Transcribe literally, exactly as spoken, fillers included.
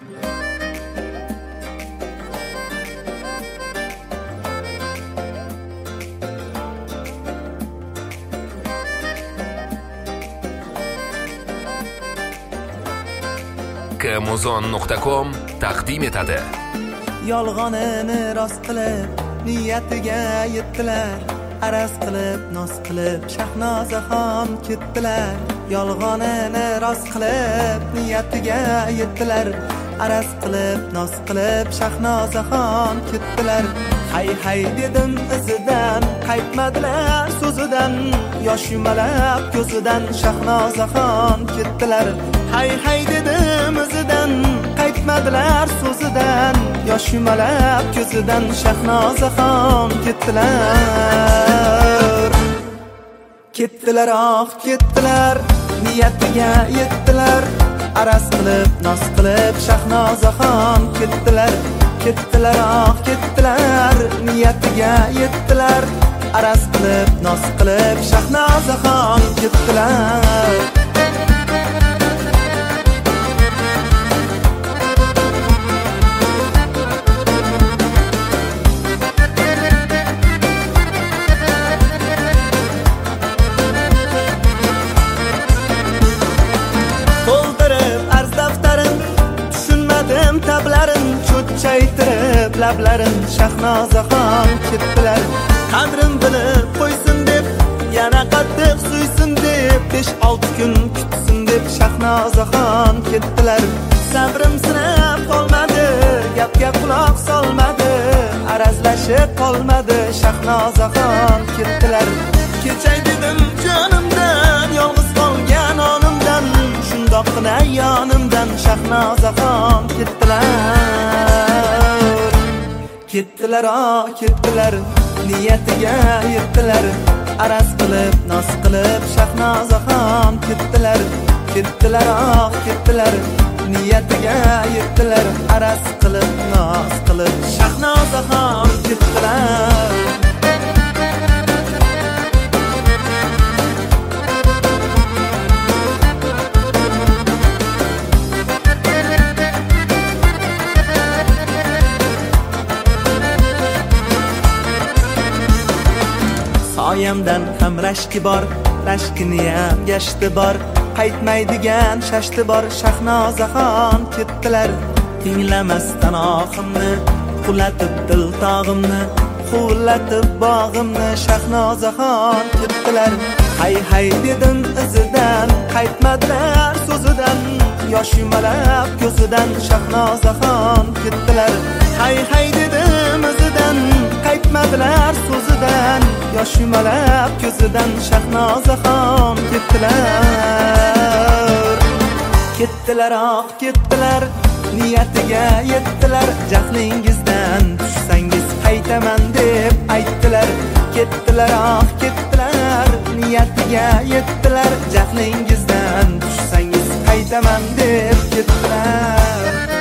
kmuzon nuqta com taqdim etadi. Yolg'onini rost qilib niyatiga yetdilar, araz qilib noz qilib Shahnozaxon ketdilar. Yolg'onini rost qilib niyatiga yetdilar, araz qilib noz qilib Shahnozaxon ketdilar. Hay hay dedim izidan, qaytmadilar so'zidan, yosh yumalab ko'zidan Shahnozaxon ketdilar. Hay hay dedim izidan, qaytmadilar so'zidan, yosh yumalab ko'zidan Shahnozaxon ketdilar. Ketdilar ah ketdilar, niyatiga yetdilar, araz qilib noz qilib Shahnozaxon ketdilar. Ketdilar ah ketdilar, niyatiga yetdilar, araz qilib noz qilib Shahnozaxon ketdilar. Chaytirib lablarim Shahnozaxon ketdilar. Qadrim bilib qo'ysin deb, yana qattiq suysin deb, besh olti kun kutsin deb Shahnozaxon ketdilar. Sabrim sinib qolmadi, gapga quloq solmadi, arazlashib qolmadi Shahnozaxon ketdilar. Kechay dedim jonimdan, yolg'iz qolgan onimdan, shundoqqina yonimdan Shahnozaxon ketdilar. Ketdilar ah ketdilar, niyatiga yetdilar, araz qilib noz qilib Shahnozaxon ketdilar. Ketdilar ah ketdilar, niyatiga yetdilar, araz qilib noz qilib Shahnozaxon ketdilar. Soyamdan ham rashki bor, rashkiniyam gashti bor, qaytmaydigan shashti bor Shahnozaxon ketdilar. Tinglamasdan ohimni, qulatib dil tog'imni, quvlatib bog'imni Shahnozaxon ketdilar. Hay hay dedim izidan, qaytmadilar so'zidan, yosh yumalab ko'zidan Shahnozaxon ketdilar. Hay hay dedim izidan, qaytmadilar so'zidan, yosh yumalab ko'zidan Shahnozaxon ketdilar. Ketdilar ah ketdilar, niyatiga yetdilar, jahlingizdan tushsangiz qaytaman deb aytdilar. Ketdilar ah ketdilar, niyatiga yetdilar, jahlingizdan tushsangiz qaytaman deb ketdilar.